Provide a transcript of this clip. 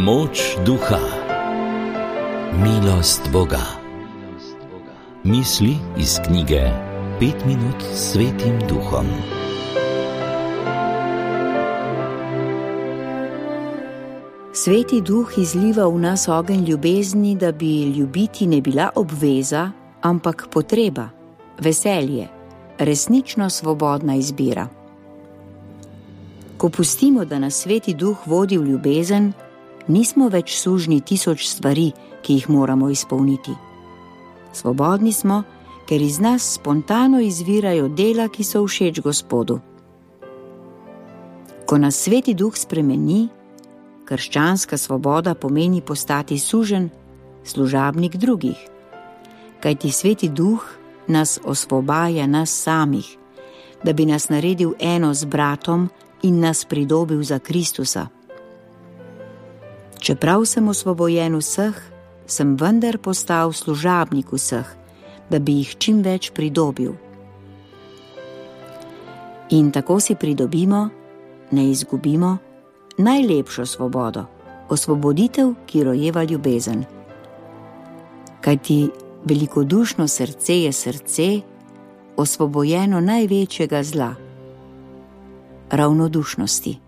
Moč duha. Milost Boga. Misli iz knjige 5 minut s Svetim Duhom. Sveti Duh izliva v nas ogenj ljubezni, da bi ljubiti ne bila obveza, ampak potreba, veselje, resnično svobodna izbira. Ko pustimo, da nas Sveti Duh vodi v ljubezen, nismo več sužnji 1000 stvari, ki jih moramo izpolniti. Svobodni smo, ker iz nas spontano izvirajo dela, ki so všeč Gospodu. Ko nas Sveti Duh spremeni, krščanska svoboda pomeni postati suženj, služabnik drugih. Kajti Sveti Duh nas osvobaja nas samih, da bi nas naredil eno z bratom in nas pridobil za Kristusa. Čeprav sem osvobojen vseh, sem vendar postal služabnik vseh, da bi jih čim več pridobil. In tako si pridobimo, ne izgubimo, najlepšo svobodo, osvoboditev, ki rojeva ljubezen. Kajti velikodušno srce je srce, osvobojeno največjega zla, ravnodušnosti.